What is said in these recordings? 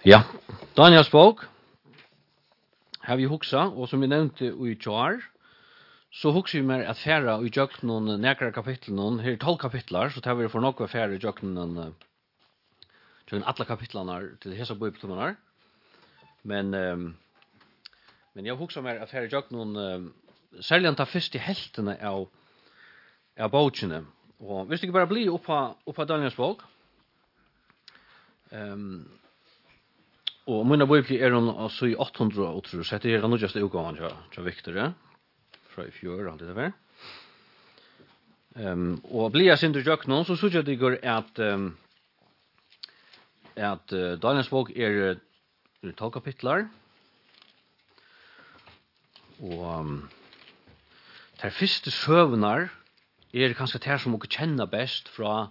Ja, Daniels bok har vi hugsa, og som vi nevnte i jar, så hugsa vi mer at færa i jøkken noen nekra kapittel noen, her 12 kapitlar, så tar vi for nokre færa i jøkken noen, jøkken alle kapitlarna til hesa bøyptumanar. Men jeg hugsa mer at færa i jøkken noen, særlig ta fyrst i heltene av bøkene. Og hvis det ikke bare blir oppa Daniels bok, og mina bøypli hon altså i 800 og tror, så det nu just utgåvan til Victor, ja? Fra i fjør, alt det der. Og blir jeg sindur jøk noen, så synes jeg det går at Daniels bok 12 kapitlar, og der første søvnar kanskje det som dere kjenner best fra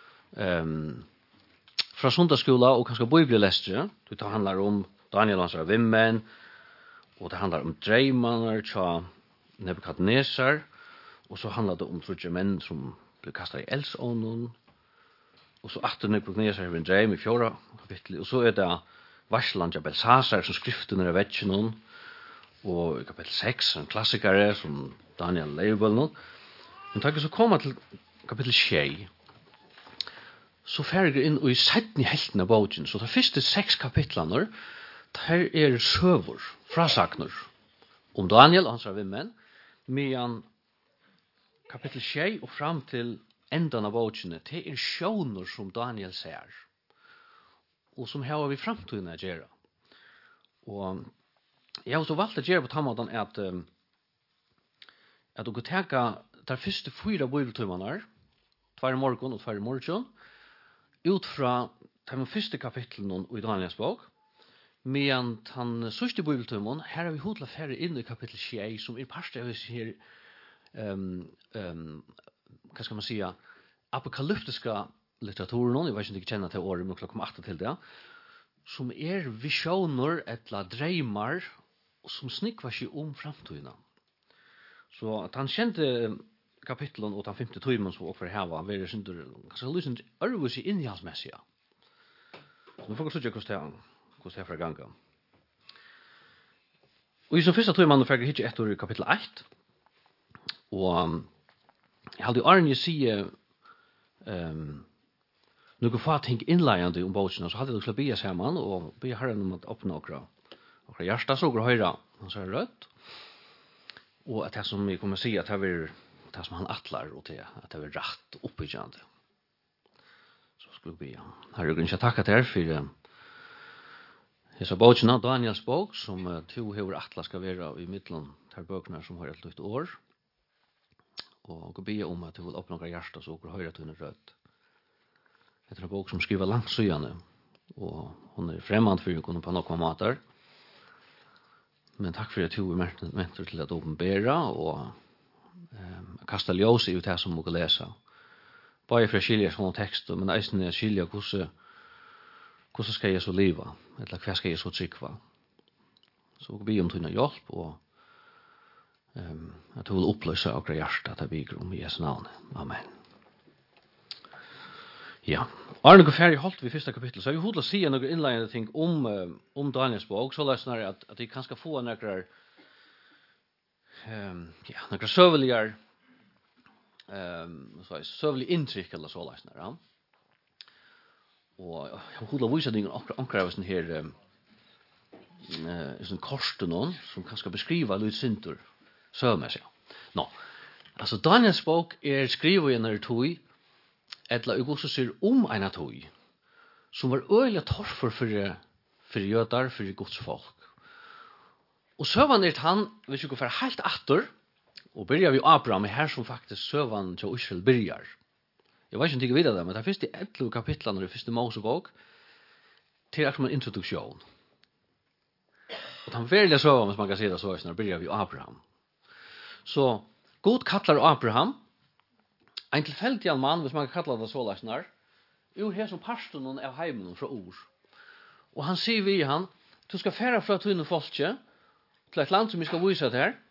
sundagsskola og kanskje bibellestre. Det handlar om Daniel og hans vimmen, og det handlar om dreimaner til Nebukadnesar, og så handlar det om trudje menn som blir kastet i eldsånden, og så atter Nebukadnesar har en dreim i 4. kapittel, og så det varsland av Belsasar som skriften er vetjen, og i kapittel 6 en klassikere som Daniel Leibel. Men takk så kommer til kapittel 6, så ferger inn i 17 helten av boken, så de første 6 kapitlene, der søver, frasakner, om Daniel og hans vimmen, medan kapittel 6 og fram til enden av bokene, det sjåner som Daniel ser, og som har vi fremtiden å gjøre. Og jeg har så valgt å gjøre på tammaten at du kan tenke de første 4 bibeltømmene, 2 i morgen og 2 i morgen, ut fra de første kapitlene i Daniels bok, medan den sørste bibeltømmen, her har vi hodla færre inn i kapittel 6, som parst av her, hva skal man si, apokalyptiska litteraturen, jeg vet ikke om du kjenner til året, men klokken 8 til det, som visioner etla dreimar, som snikvar seg om framtiden. Så at han kjente kapitlen og den 5. tøymen som åker heva, vil jeg synes kanskje lysen ørvus i innhaldsmessige. Så nå får jeg slutt hvordan det er fra ganga. Og i som første tøymen fikk jeg ikke etter kapittel 8, og jeg hadde jo Arne sige noen få ting innleiende om båtene, så hadde jeg til å be sammen, og be herren om å åpne okra hjärsta, så går høyre, han sa rødt, og at det som vi kommer å si, at det som han atlar, og til at det er rett oppbyggende. Så skulle vi be. Herre, jeg takker til for disse bøkene, Daniels bok, som to hever atlar skal være i midtelen til bøkene som har et nytt år, og jeg be om at du vil åpne okra hjärsta, så går høyre til henne rødt. Det er en bok som skriver langt søgjende, og hun fremmand for å kunne på noen måter. Men takk for at du er mentor til at åpenbære, og kasta ljós i det som må lese. Bare for å skilje sånne tekster, men eisen er skilje hvordan skal jeg så leve, eller hva skal jeg så trykva. Så vi om tunna hjelp, og at du vil oppløse akkurat hjertet til vi om i Jesu navn. Amen. Ja, Arne går ferdig holdt vi i 1. kapittel, så jeg vil hodla si noen innleggende ting om Daniels bok, så løsner jeg at jeg kan skal få noen søveligere søvelig inntrykk eller så løsner, ja. Og jeg hodla vise ting omkring av sånn her sånn korsten noen, som kan skal beskrive litt sinter søvmessig. Nå, altså Daniels bok skrivet i en tog, eller jeg også sier om en tog, som var øyelig torfer for jøder, for Guds folk. Og søvann han, hvis vi går for helt atter, og begynner vi Abraham, her som faktisk søvann til Israel begynner. Jeg vet ikke om jeg videre det, men det første 11 kapitlene i det første Mosebok, til akkurat en introduksjon. Og den verlige søvann, hvis man kan si det så, begynner vi Abraham. Så Gud kallar Abraham, en tilfeldig mann, hvis man kan kalla det så løsner, jo her som pastoren av heimen fra Ur. Og han sier vi han, du skal fære fra tunne folket, til et land som vi skal vise til her,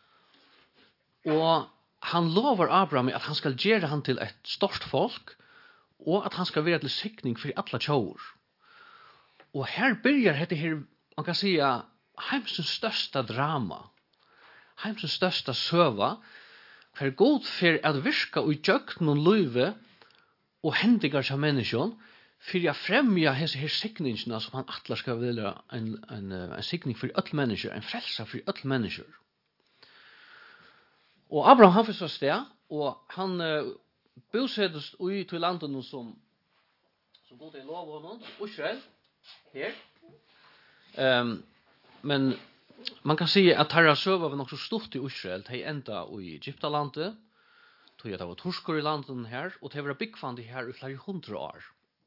og han lover Abraham at han skal gjøre han til et stort folk, og at han skal være til sikning for alle tjåer. Och här börjar det här, man kan säga, heimsens största drama. Heimsens största söva. För god för att virka och jökna och löve och händigar som människan för att främja hese her signingarna som han atlar ska vilja en signing för alla människor, en frälsa för alla människor. Och Abraham han förstås det och han bosättes i till landet som god är lov honom, Israel här. Men man kan säga att herra söva var nog så stort i Israel, de ända i Egyptalandet, tog jag det var torskor i landet här, och det var byggfand här i flera 100 år.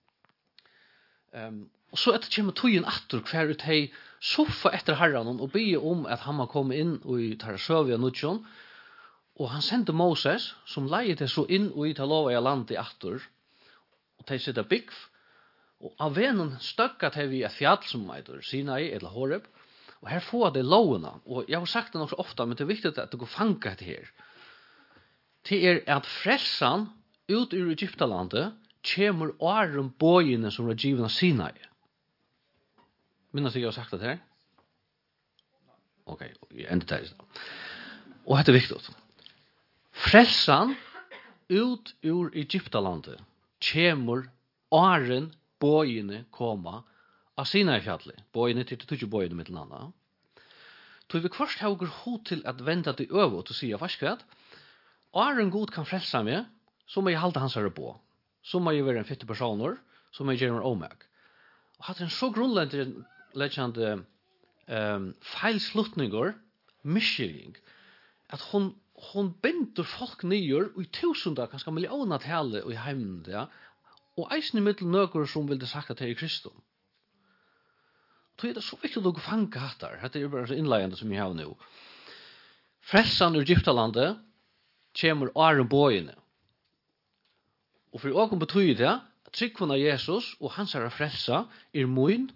Och så etter kommer tøyen atter hver ut hei soffa etter herran og be om at han må komme inn i herra søvja nudjon, og han sendte Moses, som leide det så inn i ta lova i landet atter, og de sitter bygg, og av venen støkket hei vi et fjall som heter Sinai eller Horeb, og her får det lovene, og jeg har sagt det nok så ofte, men det er viktig at det går fanget her. Det at frelsan ut ur Egyptalandet kommer åren bøyene som var givet av Sinai. Minnes jeg har sagt det her? Ok, jeg ender det. Og dette er viktig. Frelsan ut ur Egyptalandet kommer åren bøyene koma av Sinai-fjallet. Bøyene til det ikke bøyene med den andre. Så vi først har vi hod til at vente til øve og til å si hva skvett. Åren god kan frelsa meg, så må jeg halde hans herre på. Så må jeg være en 50 personer, så må jeg gjøre en omeg. Og hatt en så grunnleggende feilslutninger, miskyring, at hon binder folk nyer i tusender, kanskje millioner tale i heimen, ja, og eisen i middel nøkker som ville sagt at det er Kristus. Så er det så viktig å gå fange hattar. Dette er bare så innleggende som jeg har nå. Frelsan ur Egyptalandet kommer åren bøyene. Og for åken betyr det at tryggvann av Jesus og hans herre frelsa er moin.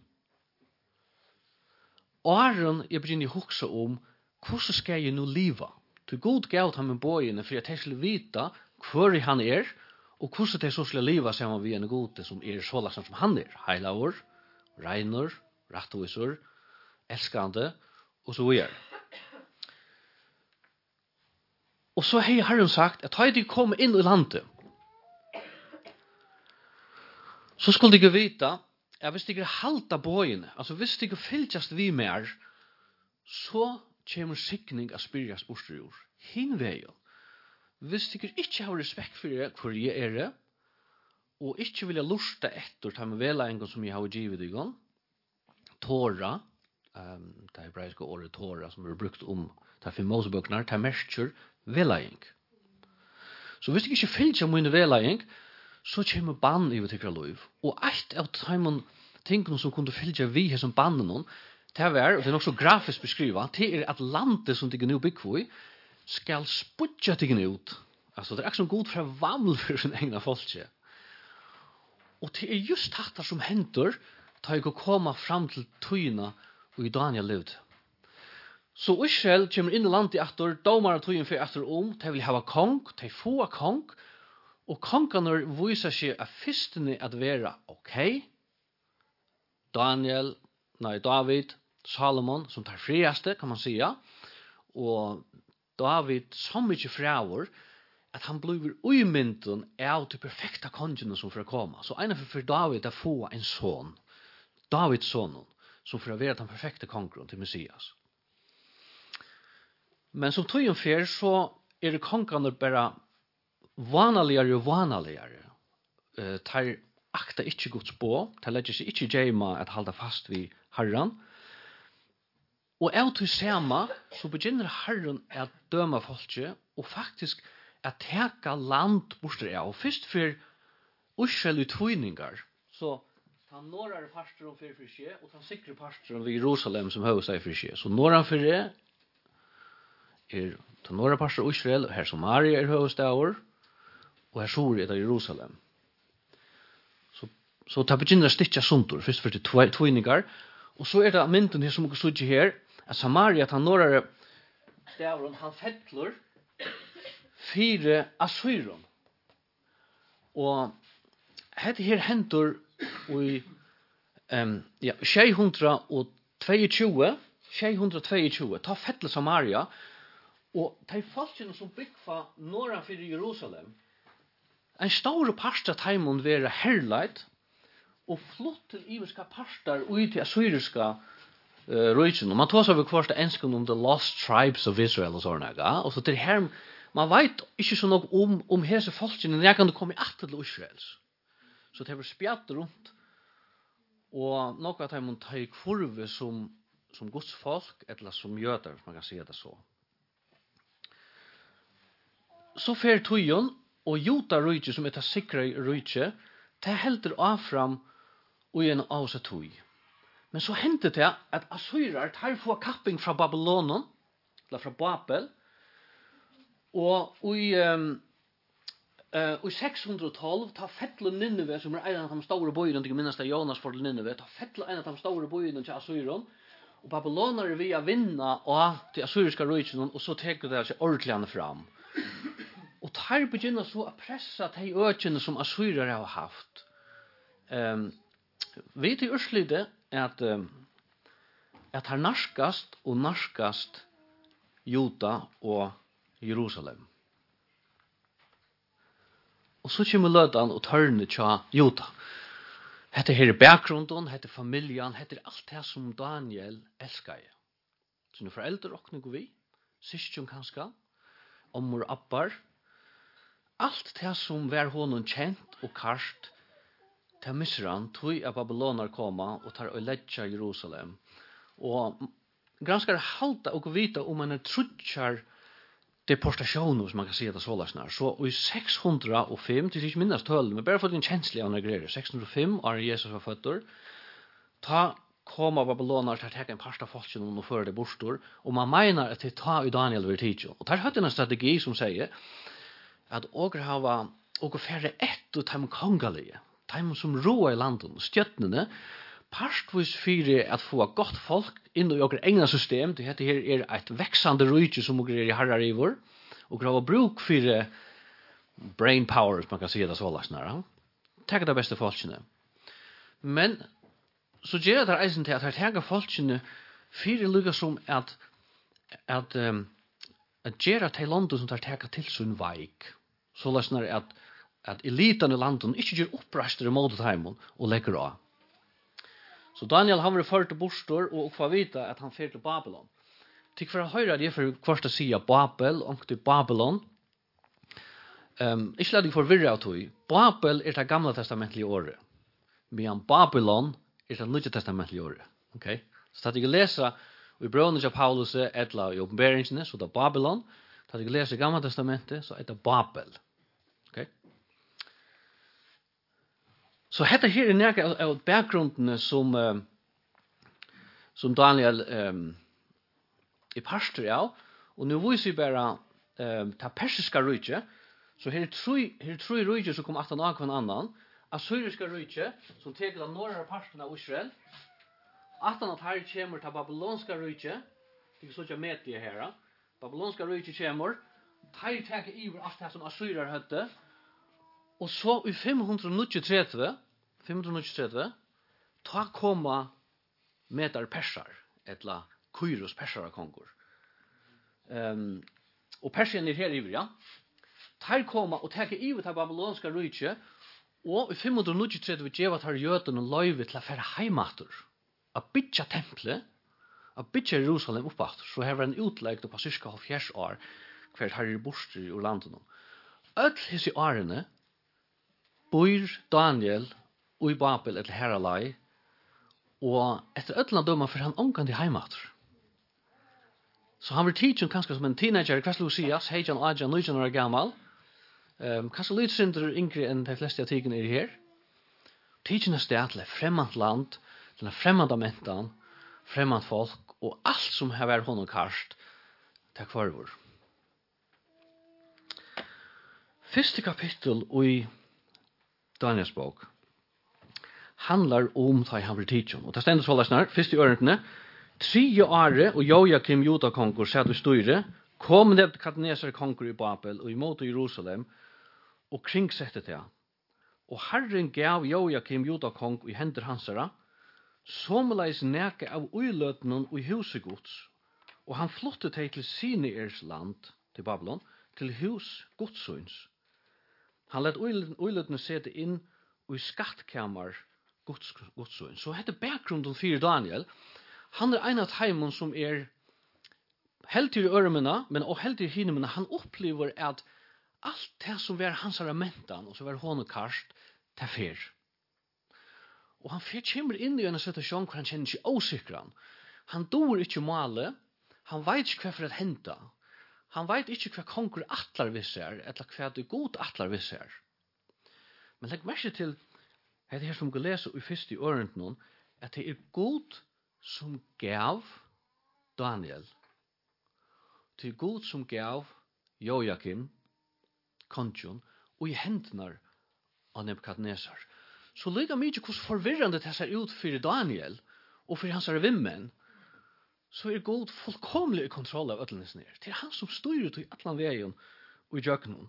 Åren jeg begynner å hukse om hvordan skal jeg nå liva? Til god gav han med bøyene for at jeg skulle vite hvor han er og hvordan jeg så skulle liva sammen med en gode som er så lagt som han er. Heilavor, reiner, rettvisor, elskande og så videre. Og så har Herren sagt at har de kommet inn i landet, så skulle de vite at hvis de halta bøyene, altså hvis de fylltjast vi mer, så kommer sikning av spyrjas bostjord. Hinveien. Hvis de ikke har respekt for det, hvor jeg er det, og ikke vil lusta etter ta med velengen som jeg har givet i gang, Tora, det hebraiske året Tora, som er brukt ta for Mosebøkene, ta merker velengen. Så hvis de ikke fylltjast mine velengen, så kommer bann i vårt tykkere liv. Og et av tingene som kunne fylle vi her som bannen, det er, og det er nok så grafisk beskrivet, det er at landet som de nå bygger i, skal spudja tingene ut. Altså, det er ikke så god fra vaml for sin egen folke. Og det er just dette som henter, da jeg kommer fram til tøyene og i Daniel levde. Så Israel kommer inn i landet etter, domar og tøyen for etter de vil ha kong, de få kong, og kongene viser seg at fyrstene at være ok. David, Salomon, som tar friaste, kan man säga. Og David så mye fraver, at han blir uimynden av de perfekta kongene som får komme. Så en for David å få en son, Davids son, som får være den perfekte kongen til Messias. Men som tøyen fer, så er det kongene bare vanligere og vanligere. Tar akta ikke Guds på, tar legger seg ikke gjemme at halda fast vid Herren. Og av til sema, så begynner Herren at døma folket, og faktisk at teka land borster av. Og først for Israel utvøyningar, så ta norra pastoren for skje, og ta sikre pastoren ved Jerusalem som høy seg for skje. Så norra for det ta norra pastor Israel, og her Samaria høyestaver, og her Soria er Jerusalem. Så ta begynner å stitja sundur, først for det tvøyningar, og så er det mynden her som dere stod her, at Samaria, ta norra stavren, han fettler 4 Assyron. Og hette her hentur i ja, 622, ta fettel Samaria, og de folkene som bygger norra for Jerusalem, en stor parst av teimon være herleit, og flott til iverska parstar ut til assyriska røyken. Man tar seg over hverst ensken om the lost tribes of Israel og sånne, og så til her, man vet ikke så nok om hese folkene, når jeg kan komme etter til Israels. Så det var spjatt rundt, og noe av dem tar i kurve som Guds folk, eller som jøder, man kan si det så. Så fer tøyen, og Jota røyke, som etter sikre røyke, det helter av fram og en av seg tøy. Men så hendte det at Assyrer tar få kapping fra Babylonen, eller fra Babel, og i 612 tar fettelen Nineve, som en av de store bøyene, til minnes det Jonas for Nineve, tar fettelen en av de store bøyene til Assyren, og Babylonere vil vinne av de assyriske røykene, og så teker det seg ordentlig fram. Og tar begynner så å presse de økene som Assyrer har haft. Vi til Ørslyde at her narskast og narskast Juda og Jerusalem. Og så kommer lødan og tørne tja Juda. Hette her bakgrunden, hette familjen, hette alt det som Daniel elskar. Sine foreldre råkner går vi, syskjon kanskje, ommor og appar. Alt det som var honom kjent og karst, til misran, tog av Babylonar koma og tar og ledja Jerusalem. Og ganske halta og vita om man trutjar deportasjoner, som man kan si det så lasnar. Så i 605, til ikke minnes tølen, men bare for den kjenslige av greier, 605, er Jesus var føtter, ta koma Babylonar til å ta en parst av folken og føre det bostor, og man mener at det ta i Daniel vil tidjo. Og der hadde en strategi som sier at åker hava åker færre ett og dem kongalige, dem som roa i landet, stjøttene, parstvis fyrir at få godt folk inn i åker egna system, det heter her et veksande rujtje som åker i herrar ivor, og grava bruk fyrir brain power, man kan si det så lasnare. Takk det beste folkene. Men så gjør det eisen til at her tager folkene fyrir lukka som at gjøre til landet som tar tager til sin veik. Så lasnare at eliten i landet ikke gjør opprastere mot heimen og legger av. Så Daniel han var ført til bostor og får vite at han fyrt til Babylon. Tikk for å høre det for først å si Babel og til Babylon. Ikke la deg forvirre av tog. Babel det gamle testamentlige året. Men Babylon det nye testamentlige året. Okay? Så tatt jeg lese i brønene av Paulus eller i åpenberingsene, så det Babylon. Tatt jeg lese i gamle testamentet, så det Babel. Okay? Så hetta her nærke av bakgrunden som Daniel pastor av, og nu viser vi bare ta persiska rujtje, så her tre rujtje som kom 18 av hver annan, assyriska rujtje, som teker av norra parten av Israel, 18 at her kommer ta babylonska rujtje, ikke så ikke med det her, babylonska rujtje kommer, her teker iver alt det som assyrer høtte, og så i 539, ta koma medar persar, etla Kyros persar kongur. Og persien her iver, ja. Tar koma og teka iver til babylonska rujtje, og i 539 vi gjeva tar jøden og løyve til å fære heimater, a bytja tempelet, a bytja Jerusalem oppater, så her var en utlegg på cirka 70 år, hver her borster i landet. Öll hese årene bor Daniel og i Babel etter heralai, og etter öllna døma for han omgang til heimater. Så han var tidsen kanskje som en teenager, hva skal du sies, heijan, ajan, 19 år gammal, kanskje litt synder yngre enn de fleste av tigene her. Tidsen sted til et fremmant land, til en fremmant mentan, fremmant folk, og alt som har vært honom karst, til kvarvor. Første kapittel i Daniels bok handlar om da han var tidsen. Og det stender så snart, første ørentene, 3 året, og Joakim Judakongur satt i styre, kom Nebukadnesar kongur i Babel og imot Jerusalem, og kringsette det. Og Herren gav Joakim Judakong i hender hansara, somleis neka av uiløtnen og huset Guds, og han flottet hei til Sinairs land, til Babylon, til hus Gudssyns. Han let uiløtene sette inn i skattkammer Gudssyns. Så hette bakgrunden for Daniel. Han en av heimen som helt til øremene, men også helt til hinemene, han opplever at alt det som var hans mentan, og som var håndkarst, det fer. Og han kommer inn i en situasjon hvor han kjenner seg osikran. Han dår ikke målet, han vet ikke hva for å hente. Han vet ikke hva konkur atlar visser, eller hva det god atlar visser. Men legg merke til, det her som vi leser i første året nå, at det god som gav Daniel. Det god som gav Joachim, kongen, og i hendene av Nebukadnesar. Så lika mykje hvordan forvirrande det ser ut for Daniel, og for hans vimmen, så god fullkomlig i kontroll av ødlenes ned. Det han som styrer til atlan veien og i jøknen.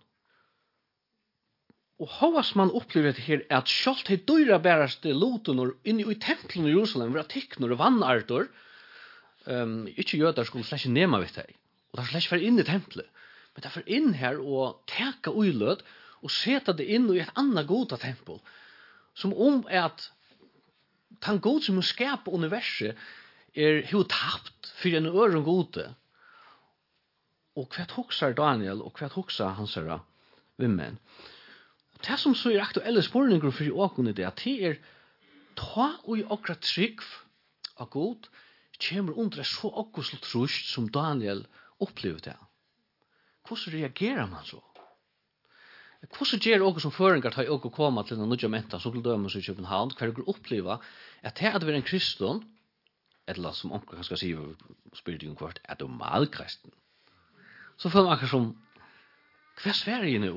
Og hovas man opplever det her, at selv de dyra bæraste loten inne i tempelen i Jerusalem, var tikkner og vannarter, ikke jøder skulle slett ikke nema vidt deg, og de slett ikke være inn i tempelet, men de får inn her og teka uilød, og seta det inn i et annet goda tempel, som at han god som skapar universet jo tapt for en øren gode. Og hva huksar Daniel, og hva huksar hans vimmen. Det som så aktuelle spørninger for åkene det, at det ta og i okra trygg av god, kommer under så okkusl trusht som Daniel opplevde det. Hvordan reagerer man så? Hvordan gjør dere som føringer til å komme til en nødjamenta som til dømes i København, hva dere opplever at det at vi en kristen, eller som onker kan skal si, spyrir om kvart, at du er malkristen. Så føler man akkurat som, hva er Sverige nå?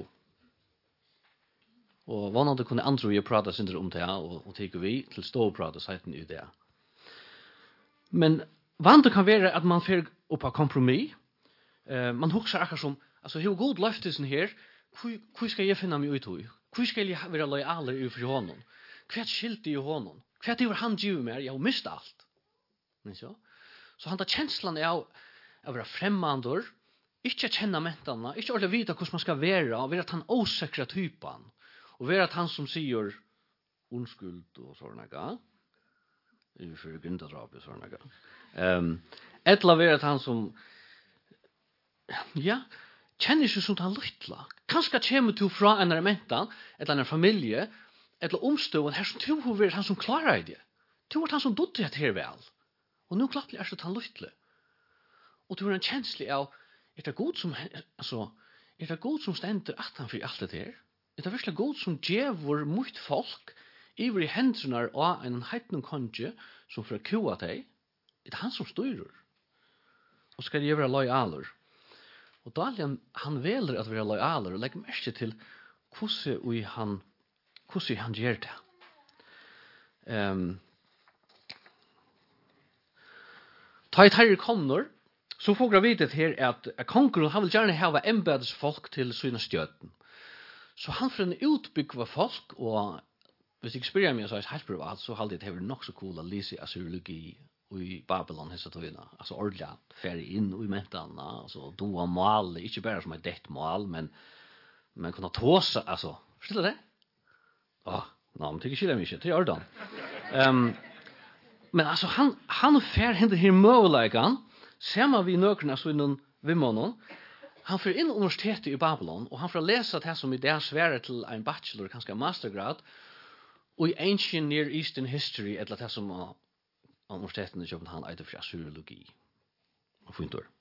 Og vannet kunne andre vi prata synder om det, og tykker vi til stå og prata seiten i det. Men vannet kan være at man får opp av kompromiss. Man husker akkurat som, altså, hvor god løftesen her, hvor skal jeg finne meg ut i? Hvor skal jeg være lojaler i for hånden? Hva skilt i hånden? Hva var han givet meg? Jeg har mistet alt. Så han tar kjenslan av å være fremmandor, ikke kjenne mentene, ikke ordentlig vite hvordan man skal være, og være at han osikre typen, og være at han som sier undskyld og sånne gang, for gründerdrap og sånne gang. Eller være at han som, ja, kjenner seg som han lytla. Kanskje kommer du fra en mentan, eller en familie, eller omstående, her som du har vært han som klarer det. Du har vært han som dodde det her vel. Og nu klappelig det han lyttle. Og du har en kjenslig av, det god som, altså, det god som stender at han for alt det her? Det virkelig god som djevor mot folk, iver i hendene av en heitnum konge, som for å kua deg? Det han som styrer. Og skal jeg være lojaler. Og Daniel, han veler at være lojaler, og legger merke til hvordan han gjør det. Ta i herre kommer, så får jeg vite her at kongen, han vil gjerne ha embedes folk til sine støten. Så han får en utbyggva folk, og hvis jeg spør meg så er det helt privat, så har det nok så cool å lese assyriologi i Babylon, hessa tøyna. Altså ordentlig ferie inn i mentene, altså doa mål, ikke bare som et dett mål, men kunne tåse, altså, forstår du det? Men tykker ikke det mye, det gjør det. Men altså, han fer henne her møveleikene, ser man vi nøkene så innom vimmånen, han får inn universitetet i Babylon, og han får lese det som i det svære til en bachelor, kanskje en mastergrad, og i Ancient Near Eastern History, eller det som universiteten i København eiter for assyriologi. Og fint ord.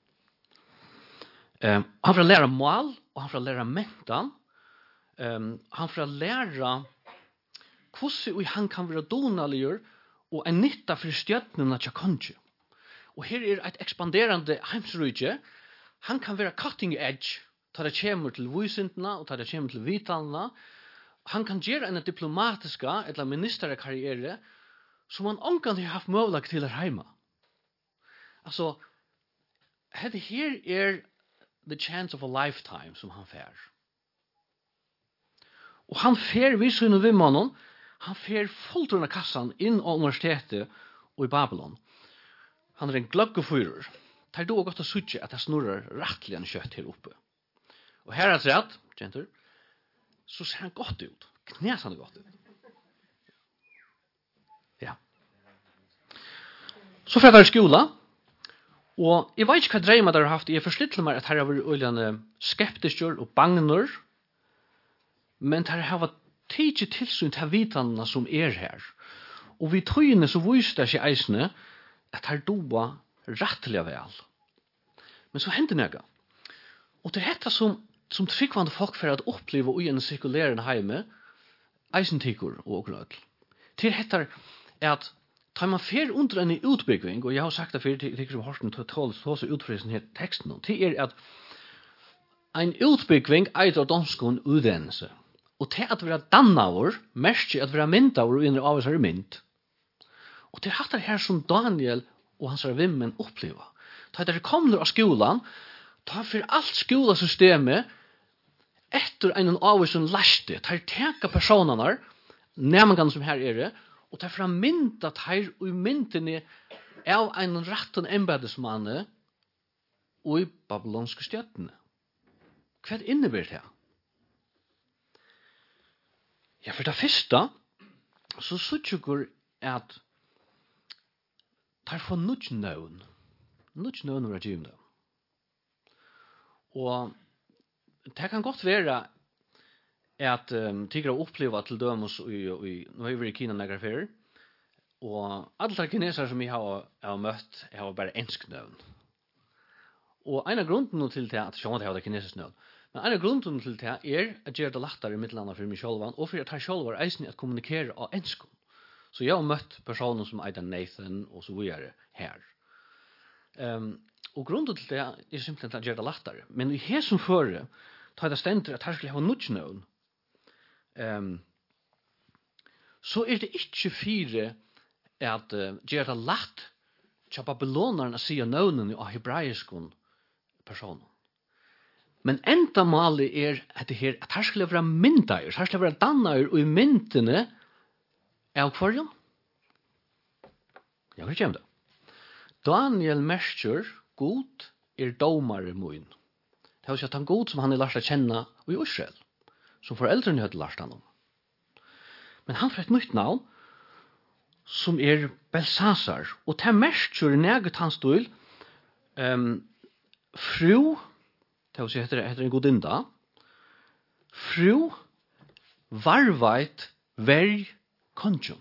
Han får lære mål, og han får lære mentan, han får lære hvordan han kan være donaligere, og en nytta for stjøtnene til konge. Og her et ekspanderende heimsrydje, han kan være cutting edge, ta det kommer til visintene, og ta det kommer til vitalene. Han kan gjøre en diplomatiska, eller ministerkarriere, som han omgang har haft mulighet til hjemme. Altså, dette her the chance of a lifetime som han fer. Og han fer viser under vimmannen, han fer fullt under kassan inn av universitetet og i Babylon. Han en gløggefyrer. Det er da godt å sutje at det snurrer rettelig en kjøtt her oppe. Og her er det rett, kjenter, så ser han godt ut. Knes han godt ut. Ja. Så får jeg skola, og jeg vet ikke hva dreier dere har haft. Jeg forstår til meg at her har vært øyne skeptisker og bagner, men her har vært tidlig tilsyn til vitene som her. Og vi tøyene så viser det seg eisene at her doa rettelig vel. Men så hender det noe. Og det er dette som tryggvande folk for å oppleve i en sirkulerende heime, eisentikker og grød. Til dette er at tar man fer under en utbygging, og jeg har sagt det for til som har hørt til utfrisen her teksten, til at en utbygging eier danskon utdannelse. Og til at være dannavur, mest at være myndavur og innre av oss er mynd. Og til hatt det her som Daniel og hans vimmen oppleva. Da det kommer av skolan, ta for alt skolasystemet etter en av oss som lærste, ta teka personene, nærmengene som her er det, og ta fra mynda her og i myndene av en retten embedesmanne og i babylonske stjøttene. Hva innebærer det? Ja, for det første, så sutjukur at tar få nudge-nøvn. Nudge-nøvn var givende. Og det kan godt være at tiggere oppleva til dømes nå har vi i Kina negraferer, og alle de kinesere som jeg har møtt, jeg har bare ensknøvn. Og en av grunnen til det, at jeg har det kinesisk nøvn, men en av grunnen til det er at gjøre det lettere i midtlandet for meg selv, og for at jeg selv var eisen at kommunikere av enskn. Så jeg har møtt personer som eier Nathan og så videre her. Og grunnen til det er simpelthen at gjøre det lettere. Men i her som fører, tar det stendt at her skulle jeg ha nudge-nøvn, så er det ikke fire at gjøre det lett til babylonerne å si nøvnene av hebraiskon personer. Men enda malig er at det her, at her skulle være myndager, her skulle være dannager, og i myndene av kvarjon. Ja, hva kommer det? Daniel merker god er domare mun. Det er jo at han god som han er lært å kjenne i Israel, som foreldrene hadde lært han om. Men han får et nytt navn, som er Belsasar, og det merker neget hans stil, fru, det heter en godinda, fru varveit ver konjon.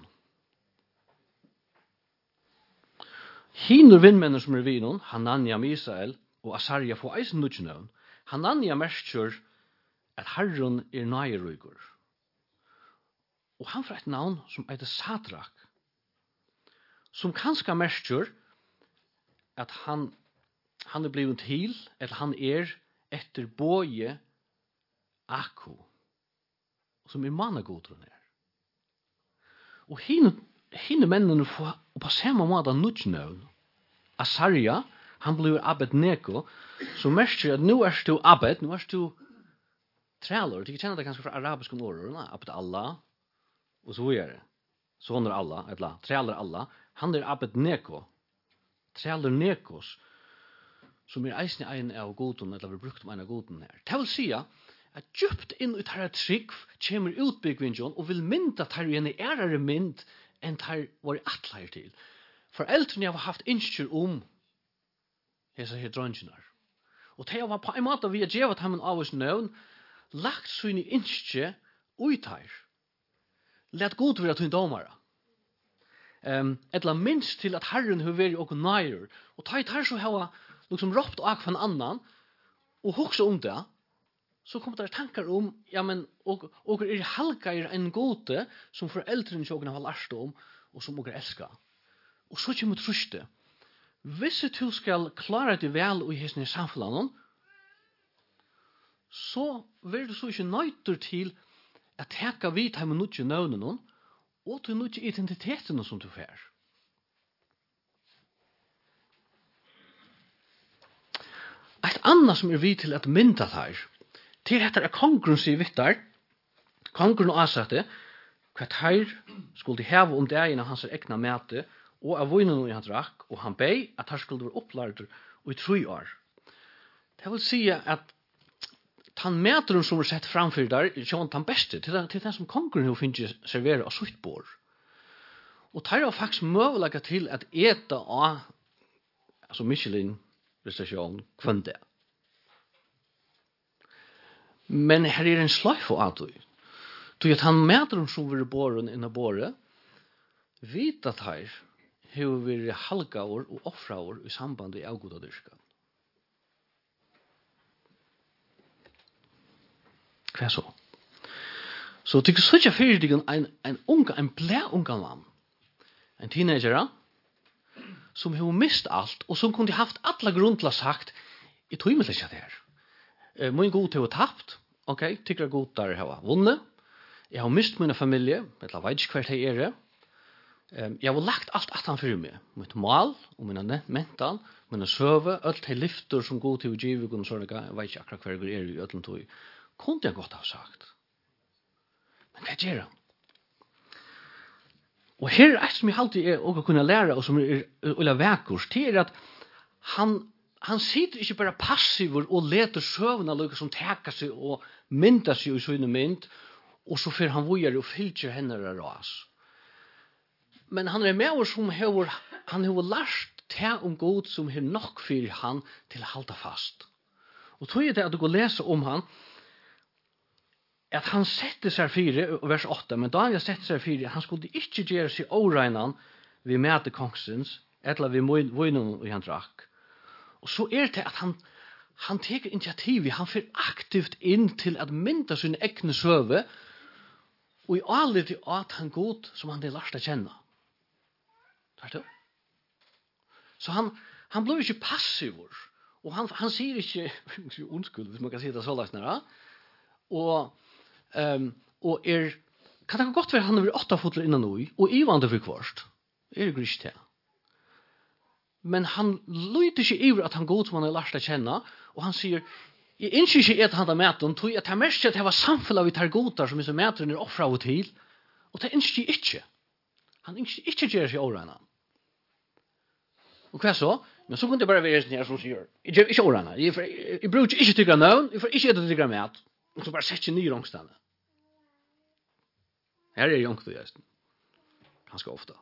Hinur vinnmenner som er vinon, Hanania, Misael og Asarja får eisen nudgenøvn. Hanania merker at Herren er nøyerugur. Og han får et navn som heter Sadrak, som kanskje merker at han er blivet til, eller han er etter boje Akko, som er mannagodron her. Og hine mennene får på samme måte nudgenøvn. Asarja, han blir Abednego, som merker at nå er du Abed, nå er du træler. Du kjenner det kanskje fra arabiske ord, Abed Allah, og så videre. Sånner Allah, eller træler Allah. Han er Abednego, træler Nekos, som er eisen i en av goden, eller vi brukt om en av goden her. Det vil si at djupt inn i dette trygg kommer utbyggvingen og vil mynda at her en ærere mynd enn her var atleir til. Foreldrene har haft innskjør om hese her drøngenar. Og det var på en måte vi har djevet ham av oss nøvn, lagt sine innskjør ut her. Let god være til en domare. Etla minst til at Herren har vært og nøyer. Og ta i her så har liksom råpt og akvann annan, og hoksa om det, så kommer det tankar om, ja, men, og er halkair en gode som foreldrene sjåkene har lært om, og som og elskar. Og så kommer truste. Hvis du skal klare det vel i hesne samfunnet, så vil du så ikke nøyter til at teka vidt her med nødje nøvnene, og til nødje identitetene som du får. Et annet som er vidt til at mynda her, til dette er kongren sier vittar, kongren og avsatte, hva her skulle heve om dagen av hans egna mæte, og av vinen han drakk, og han bei at her skulle være opplærd i 3 år. Det vil si at han mæteren som er sett framfor der, er han beste, til den som kongren har finnet servere av sitt bord. Og det er faktisk mulig til at eta av altså Michelin-prestasjon kvønde. Men her er en sløyfe av det. Så at han mæteren som vil båren inn av båret, vet at her har vært halgaver og offraver i samband i avgodadyrkan. Hva så? Så tykker så ikke fyrir deg en unga mann, en teenager, som har mist alt, og som kunne haft alla grunn til å ha sagt, jeg tror ikke det her. Min god til å ha tapt, ok, tykker jeg god der jeg har vunnet, jeg har mist min familie, jeg vet ikke hvert jeg er. Jeg har lagt alt at han fyrir meg, mitt mal, og mine mentan, mine søve, alt de lyfter som god til å give, og sånn, jeg vet ikke akkurat hver jeg er i ødelen tog, kunne jeg godt ha sagt. Men hva gjør han? Og her er et som jeg alltid er å kunne lære, og som er ulla vekkurs, det er at han sitter ikke bare passiv og leter søvnene noe som teker seg og mynter seg i sånne mynd, og så får han vujer og fylker henne ras. Men han er med oss som han har lært til om god som har nok for han til å holde fast. Og tror jeg det at du går lese om han, at han setter seg 4, vers 8, men Daniel setter seg 4, han skulle ikke gjøre seg åregnen ved mæte kongsens, eller ved vøynen og han drakk. Og så er det at han teker initiativ, han får aktivt inn til at mynda sin egne søve, og i alle til at han god som han er lært å kjenne. Så han blir ikke passiv, og han sier ikke, unnskyld, hvis man kan si det så lagt nær, og kan det godt være han har vært 8 fotler innan nå, og i vandre for kvarst, det grist til. Men han lyder ikke iver at han god som han har lært å kjenne, og han sier, jeg ønsker ikke at han har mæt dem, tog at jeg merker at det var samfunnet vi tar godar som disse mæteren er offra av og til, og det ønsker jeg ikke. Han ønsker ikke gjøre seg årene. Og hva så? Men så kunne det bare være sånn her som sier, jeg gjør ikke årene, jeg bruker ikke tykker navn, jeg får ikke etter tykker mæt, og så bare setter jeg nye rongstene. Her er jongt og gjesten. Ganske ofte.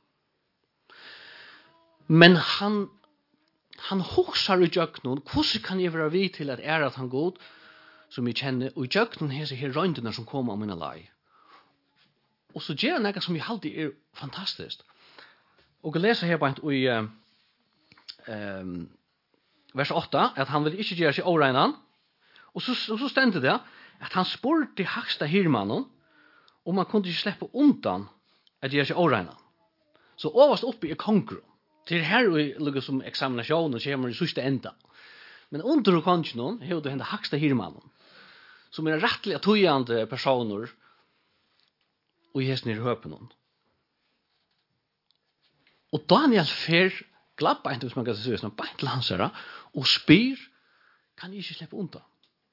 Men han hoksar i jøknen, hvordan kan jeg være vid til at at han god, som jeg kjenner, og i jøknen er her røyndene som kommer om mine lai. Og så gjør han noe som jeg alltid er fantastisk. Og jeg leser her på i vers 8, at han vil ikke gjøre seg åregnen, og så stendte det at han spurte haksta hirmannen, og man kunne ikke slippe undan at gjøre seg åregnen. Så overst oppe er kongren. Til her ligger som eksaminasjon og kommer i siste enda. Men under kongen har du henne haksta hirmannen, som er rettelig tøyende personer og i hesten i høpen. Og Daniel fer glabba ikke, hvis man kan si sånn, bare til hans her, og spyr, kan jeg ikke slippe undan?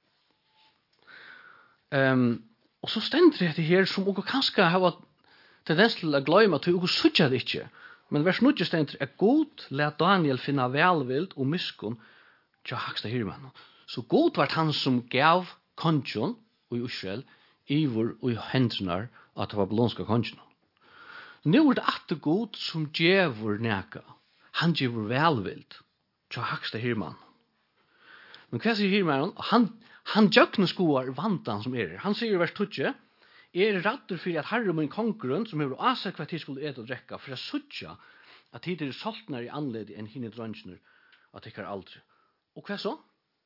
Og så stender det her som dere kanskje har tendens til å glemme at dere sutja det ikke. Men vers 9 stender er god let Daniel finna velvild og miskunn til haksta hirmannen. Så god var han som gav kongen og Israel ivor og hendene at det var babylonska kongen. Nå er det at god som gjevor neka. Han gjevor velvild til haksta hirmannen. Men hva sier hirmannen? Han jøkne skoar vantan som er. Han sier i vers 12, er radder for at herre min konkurrent som har avsett hva tid skulle et og drekka, for jeg suttja at tid er saltner i anledi enn hinne drønsner at det ikke er aldri. Og hva så?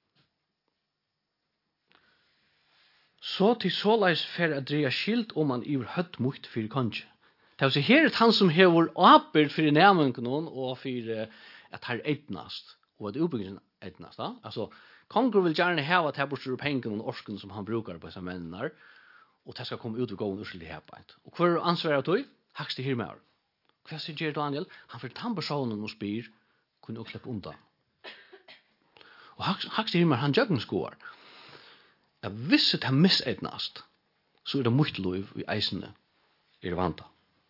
Så til såleis fer at dreia skilt om han iver høtt mukt for konge. Det vil si, her er han som hever apert for nærmengen og for at her eitnast, og at utbyggingen eitnast. Altså, konger vil gjerne heva at her bortsett pengen og orsken som han brukar på disse mennene, og det skal komme ut og gå en uskyldig herbeid. Og hva er ansvaret av tog? Hakst det her med. Hva sier Daniel? Han får den personen og spyr, kunne også slippe undan. Og hakst det her med, han gjør den skoer. Hvis det er misetnast, så er det mye lov i eisene vanta.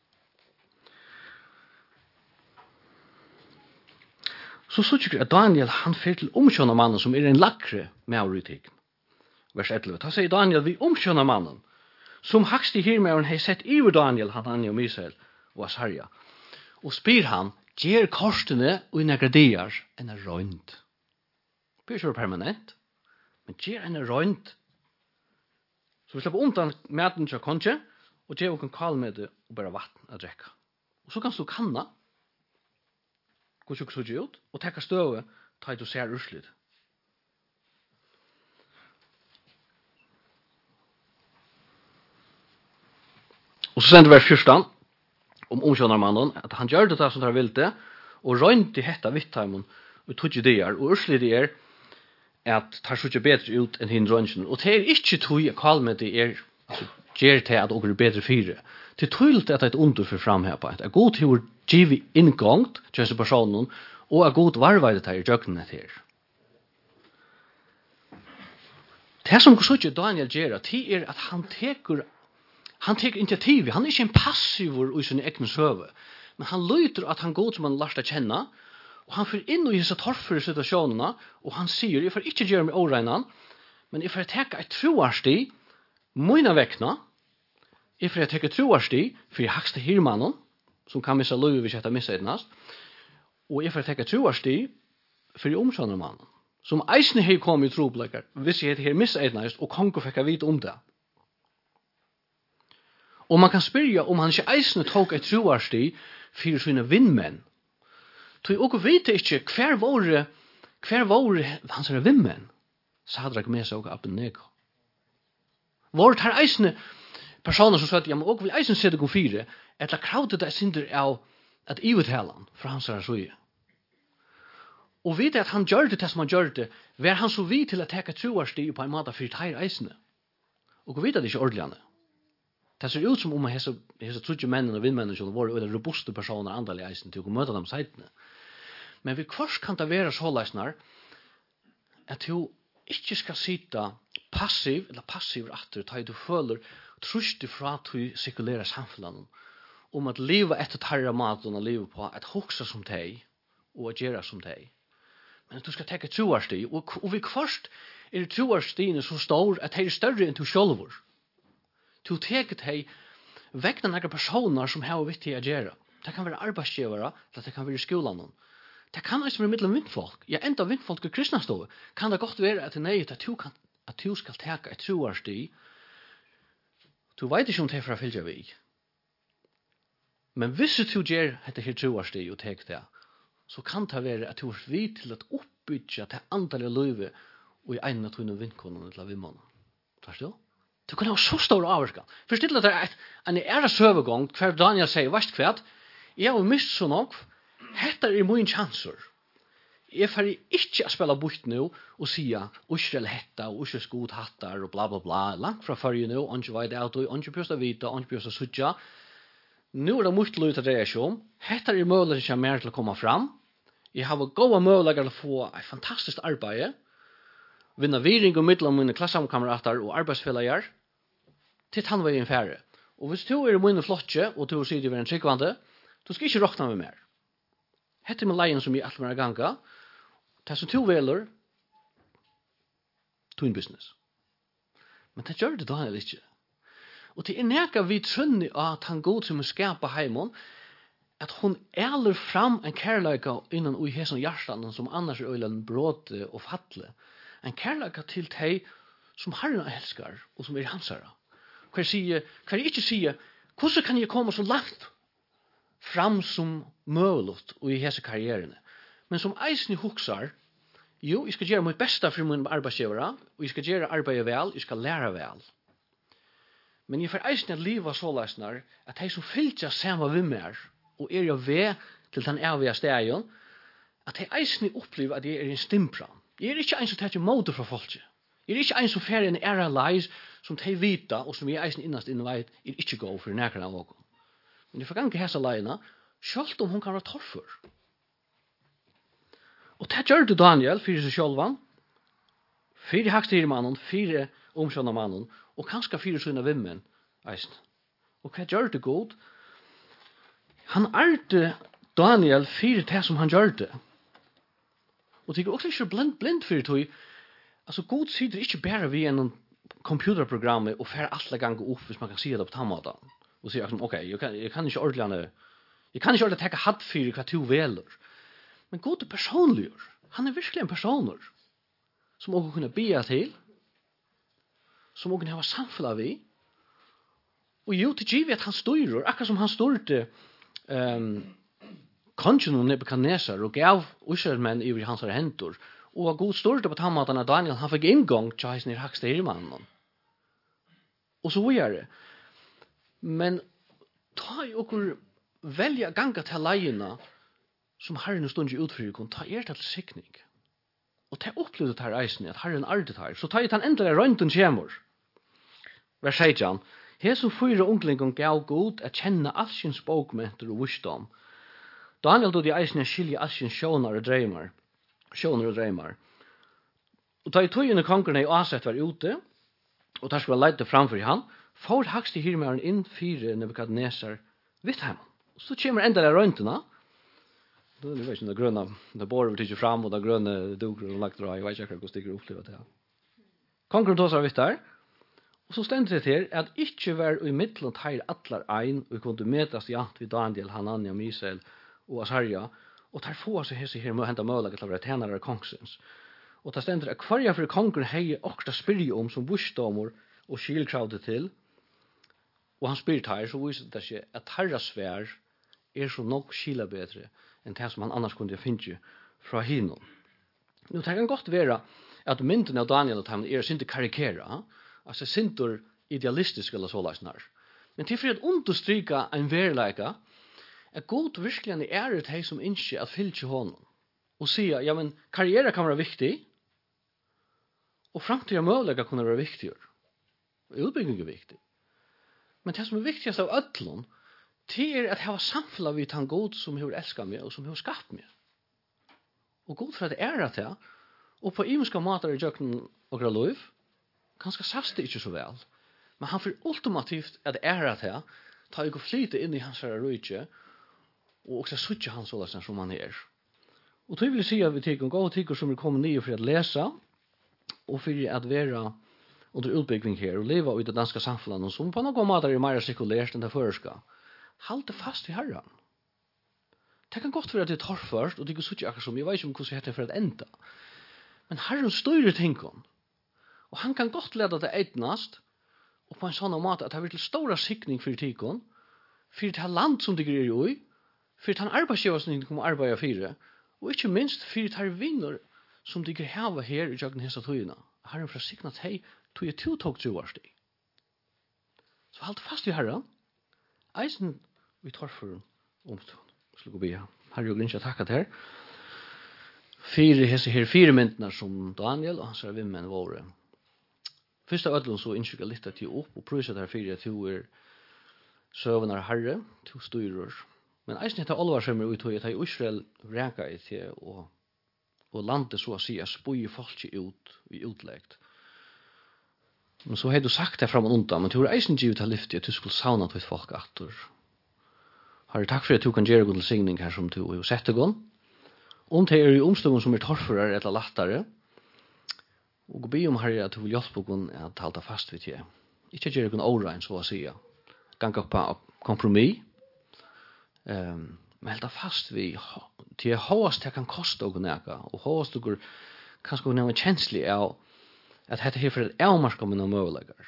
Så sier at Daniel han fer til omskjønnermannen som en lakre med utik. Vers 11. Da sier Daniel vi omskjønnermannen som hakst i hirmauren har sett iver Daniel, Hanania og Misael og Asarja. Og spyr han, gjer korsene og inna gradier en røynd. Det blir ikke permanent, men gjer en røynd. Så vi slipper undan maten til konge, og gjer okken kall med det og bare vatten å drekka. Og så kan du kanna, gå tjukk så ut, og tekka støve, ta et og ser urslit. Og så sender vers 14 om omkjønnermannen, at han gjør det som han ville, og røynte hetta vittheimen og tog ideer, og urslit at tar så ikke bedre ut enn hin røynsen. Og det ikke tog kalme det altså, gjør til at dere er bedre fire. Det er tydelig at det er et under for framhæpa. Det er god til å give inngang til disse personen, og er god varveide til i døgnene til. Det som så ikke Daniel gjør, det er at han teker initiativ. Han er ikke en passiv i sin egen søve, men han lyder at han god som han lærte å kjenne, og han får inn i disse torfere situasjonene, og han sier, jeg får ikke gjøre meg åregnen, men jeg får teke et troarsti, mine vekkene, jeg får teke et troarsti, for jeg hakste hirmannen, som kan missa løy hvis jeg har missa etnast, og jeg får teke et troarsti, for jeg omkjønner mannen, som eisne har kommet i troblekker, hvis jeg har missa etnast, og kongo fikk jeg vite om det. Og man kan spyrja om han ikke eisne tok et troarsti, for sine vinnmenn, tog og vite ikke hver våre hans vimmen, Sadrak, Mesach og Abednego. Våre tar eisne personer som sier, ja, men og vil eisne se det om fire, etter krautet det synder av at ivetalen fra hans søye. Og vite at han gjør det som han gjør det, var han så vid til å teka troarsti på en måte for teir eisne. Og vite det ikke ordelig. Det ser ut som om hese trudje mennene og vindmennene som var robuste personer andalig eisen til å møte dem seitene. Men vi kvars kan det være så leisner at du ikke skal sitte passiv eller passiv atter til du føler trustig fra at du sekulerer samfunnet om at livet etter tarra maten og livet på at hoksa som deg og agera som deg. Men at du skal teke troarsti og vi kvars troarstiene så stor at de er større enn du sjølvor. Du teker deg vekna noen personer som har vittig å gjøre. Det kan være arbeidsgivere, eller det kan være skolen. Det kan også være mellom vindfolk. Ja, enda vindfolk og kristne stå. Kan det godt være at det er nøyt at du skal teke et troarsti. Du vet ikke om det er for å fylge vi. Men hvis du gjør dette her troarsti og teker det, så kan det være at du er vidt til å oppbygge det andre livet og i ene av tøyne vindkonen eller vindmånen. Forstår du? Du kan ha så stor avvarska. Forstill at det er en æra søvegång hver Daniel sier, vast kvært, jeg har mist så nok, hetta er min chanser. Jeg får ikke å spille bort nå og sige, Israel hetta, og Israel god hattar, og bla bla bla, langt fra farge nå, ikke vet jeg, og ikke pjøst å vite, og ikke pjøst å sutja. Nå er det mye løy til det jeg om. Hetta er mulig ikke mer til å komme fram. Jeg har gode muligheter til å få et fantastisk arbeid, vinna viring og middel av mine klassamkamerater og arbeidsfellager, til tannveien færre. Og hvis du er i mine flotje, og du sier du er en tryggvande, du skal ikke råkna med mer. Hette med leien som jeg alt med ganga, det som du veler, twin business. Men det gjør det Daniel ikke. Og det er neka vi trønner at han god som skapa heimon, at hon æler fram en kærleika innan ui hesson hjertan som annars er øylen bråte og fatle. En kærleika til deg som Herren elskar og som er hansara. Hver ikke sier, hvordan kan jeg komme så langt fram som muligt og i hese karrieren? Men som eisen huksar, jo, jeg skal gjøre mitt beste for min arbeidsgivere, og jeg skal gjøre arbeidet vel, jeg skal lære vel. Men jeg får eisen at livet så leisner, at de som fylltja samme vi mer, og er jo ved til den evige stegen, at de eisen opplever at jeg er en stimpran. Jeg er ikke en som tar til måte fra folket. Jeg er ikke en som fer en æra leis som de vita, og som jeg eisen innast innveit, er ikke gå for nærkene av åkken. Men jeg får ganske hese leina, selv om hun kan være torfer. Og det gjør det Daniel, fyrir seg sjølvan, fyrir hakstyrmannen, fyrir omkjønnermannen, og kanskje fyrir sine vimmen, eisen. Og hva gjør det god? Han arte Daniel fyrir det som han gjør det. Og det er også ikke blind fyrir det. Altså, god sitter ikke bare ved en computerprogram og fer alle ganger opp hvis man kan si det på tammåten. Og sier liksom, ok, jeg kan ikke ordentlig tenke hatt fyrir hva du veler. Men god er personlig. Han er virkelig en personer som også kunne bia til, som også kunne ha samfunnet vi. Og jo, til givet at han styrer, akkurat som han styrte kongen om Nebuchadnezzar og gav Israelmenn i hans hentor. Og god styrte på tammaten av Daniel, han fikk inngang til hans hakste hirmannen. Og så var det. Men ta jo okkur velja ganga til leiene som Herren stund i utfyrir, ta til sikning. Og ta opplevde det her eisen, at Herren ardet her. Så ta i den endelig røynten kjemur. Vers 16. Her som fyra unglingen gav god at kjenne allsins bokmenter og visdom. Daniel dod i eisen skilje allsins sjånar og dreymar. Og ta i tøyene kongerne i Aset var ute, og der skulle leide framfor i han, får hakst i hirmaren inn fire Nebuchadnezzar vidt hem. Så kommer endelig røyntene. Det vet ikke, det grønne, det båret vi tykker fram, og det grønne duker og lagt dra, jeg vet ikke hvordan stikker opplevd det. Kongren tås har vidt der, og så stender det til at ikke var i middelen teir atler ein, og kunne metas jant vid Daniel, Hanania, Misael og Asarja, og tar få seg hese her med å hente mølaget til å være tjenere kongsens. Og det stender at hver for kongren hei okta spyrje om som bursdommer og skilkravde til, og han spyrt her, så viser det seg at herra svær så nok skila bedre enn det som han annars kunne finne fra hinom. Nå, det kan godt være at mynden av Daniel og Tamen synte karikera, altså synte idealistisk eller såleisnar. Men til for å understryka en verleika, god virkelig det hei som ikke at fylke honom, og sier, ja, men karriere kan være viktig, og framtida møvlega kan være viktig, og utbygging er viktig. Men det som er viktigast av ødlån, det at hava samfunnet vidt han god som har elsket meg, og som har skapt meg. Og god for at at det, og på imenska matar i jøkken og graløyv, kanskje sast det ikke så vel, men han får ultimativt at at det, ta ikke flyte inn i hans røyke, og også suttje hans såleis som han er. Og det vil si at vi tykker gå tykker som kommet nye for å lese, og for at være under utbygging her, og leve i det danske samfunnet, som på noen måter er mer sekulært enn det føreska. Halt det fast i Herren. Det kan godt være at det tar først, og det kan suttje akkurat som, jeg vet ikke om hvordan det heter for at enda. Men Herren styrer tingene, og han kan godt lede det eitnast, og på en sånn måte at det vil til stora sikning for tingene, for det land som det greier jo i, for det arbeidsgiver som de kommer arbeide for, og ikke minst for det vinner som de greier hava her i jøkken hese tøyene. Herren for å sikne at hei, tog jeg tiltog 20 års tid. Så halt fast i Herren, eisen vi tar for omstånd. Slik å be. Herre og Grinja takket her. Fire myndene som Daniel og hans vimmen våre. Først av ødelen så innskylder litt at de opp og prøyser der fire at du søvende Herre, to styrer. Men eisen heter alvar som ut og at Israel vreka i til og landet så å si at spøye folk ut i utlegt. Men så har du sagt det fram og undan, men du har eisen givet til lyftet at du skulle sauna til folk atter. Herre, takk for at du kan gjøre god signing her som du har sett det gått. Om det i omstående som torfører eller lattere, og be om Herre at du vil hjelpe oss at halda fast vid det. Ikke gjøre god årein, så å si. Ganga på kompromiss. Men halda fast vid til håast det kan koste og neka, og håast du kanskje noe kjenslig av at dette her for et avmarska med noen møvelegar.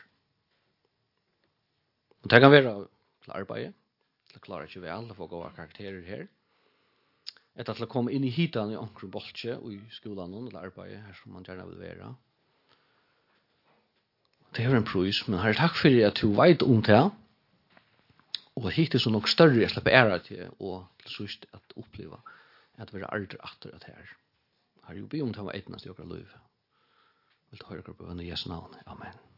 Og det kan være til arbeid, til å klare ikke vel, til å få gode karakterer her, etter til å komme inn i hitan i omkring boltje og i skolen eller arbeid her som man gjerne vil være. Det er en prøys, men herre, takk for at du vet om det, og hit er så nok større jeg slipper ære til, og til sørst at oppleve at vi er aldri atter at her. Herre, jo be om det var etnast i okra liv. Vil du høre på i Jesu navn. Amen.